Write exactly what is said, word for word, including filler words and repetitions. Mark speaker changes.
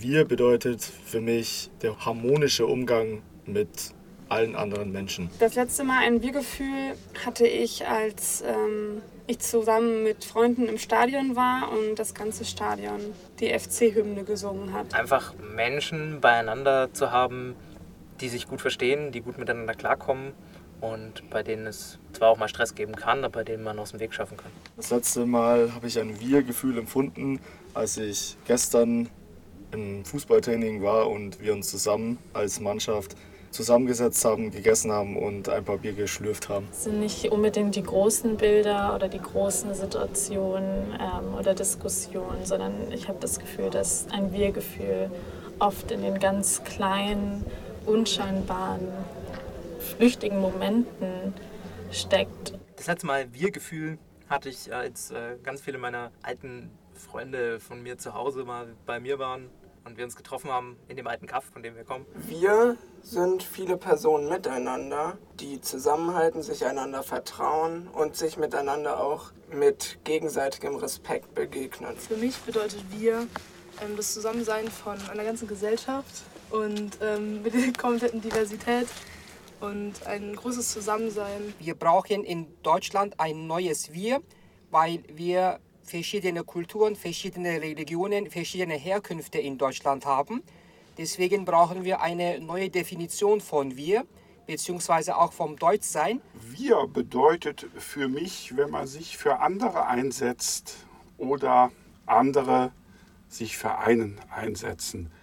Speaker 1: Wir bedeutet für mich der harmonische Umgang mit allen anderen Menschen.
Speaker 2: Das letzte Mal ein Wir-Gefühl hatte ich, als ähm, ich zusammen mit Freunden im Stadion war und das ganze Stadion die F C-Hymne gesungen hat.
Speaker 3: Einfach Menschen beieinander zu haben, die sich gut verstehen, die gut miteinander klarkommen und bei denen es zwar auch mal Stress geben kann, aber bei denen man aus dem Weg schaffen kann.
Speaker 1: Das letzte Mal habe ich ein Wir-Gefühl empfunden, als ich gestern im Fußballtraining war und wir uns zusammen als Mannschaft zusammengesetzt haben, gegessen haben und ein paar Bier geschlürft haben.
Speaker 4: Es sind nicht unbedingt die großen Bilder oder die großen Situationen ähm, oder Diskussionen, sondern ich habe das Gefühl, dass ein Wir-Gefühl oft in den ganz kleinen, unscheinbaren, flüchtigen Momenten steckt.
Speaker 3: Das letzte Mal Wir-Gefühl hatte ich, als äh, ganz viele meiner alten Freunde von mir zu Hause mal bei mir waren und wir uns getroffen haben in dem alten Kaff, von dem wir kommen.
Speaker 5: Wir sind viele Personen miteinander, die zusammenhalten, sich einander vertrauen und sich miteinander auch mit gegenseitigem Respekt begegnen.
Speaker 6: Für mich bedeutet wir ähm, das Zusammensein von einer ganzen Gesellschaft und ähm, mit der kompletten Diversität und ein großes Zusammensein.
Speaker 7: Wir brauchen in Deutschland ein neues Wir, weil wir verschiedene Kulturen, verschiedene Religionen, verschiedene Herkünfte in Deutschland haben. Deswegen brauchen wir eine neue Definition von Wir, beziehungsweise auch vom Deutschsein.
Speaker 8: Wir bedeutet für mich, wenn man sich für andere einsetzt oder andere sich für einen einsetzen.